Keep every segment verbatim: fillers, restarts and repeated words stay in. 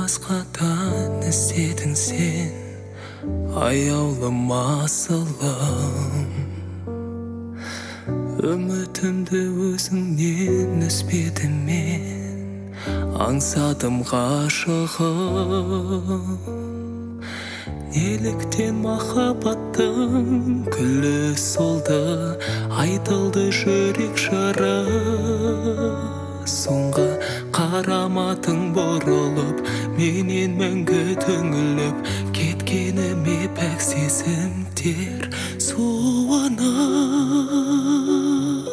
басқадан іздедің сен, аяулым асылым. Үмітімді өзіңнен үзбедім мен, аңсадым ғашығым. Неліктен махаббаттың күлі солды, айтылды жүрек жыры. Соңғы қараматың бұрылып, менен мәңгі түңіліп, кеткеніме пәк сезімдер суынып.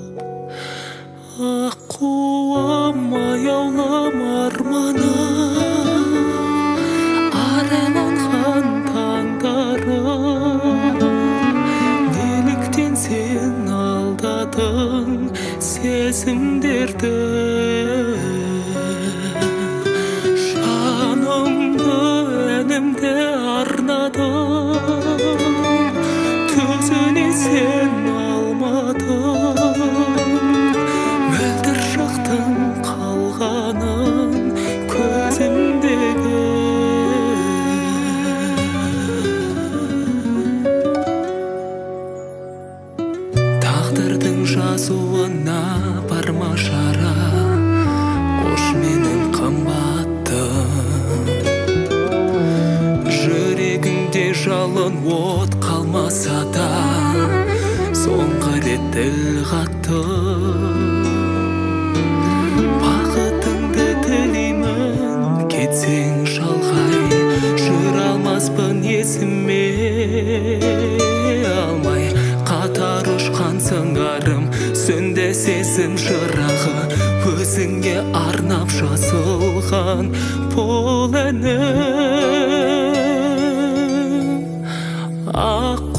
Аққуым аяулым арманым, араланған таңдарым. Неліктен сен алдадың сезімдерді, жанымды әнімді арнадым, төзіне сен алмадың. Мөлдір шақтың қалғанын көзімдегі. Тағдырдың жазуына барма жара, қош менің қымбаттым. Жүрегіңде жалын от қалмаса да, соңғы рет тіл қаттым. Бақытыңды тілеймін, кетсең шалғай, жүр алмаспын есіме алмай. Қатар ұшқан сыңарым, сөнді сезім жырағы, өзіңе арнап жазылған бұл әнім. Ақ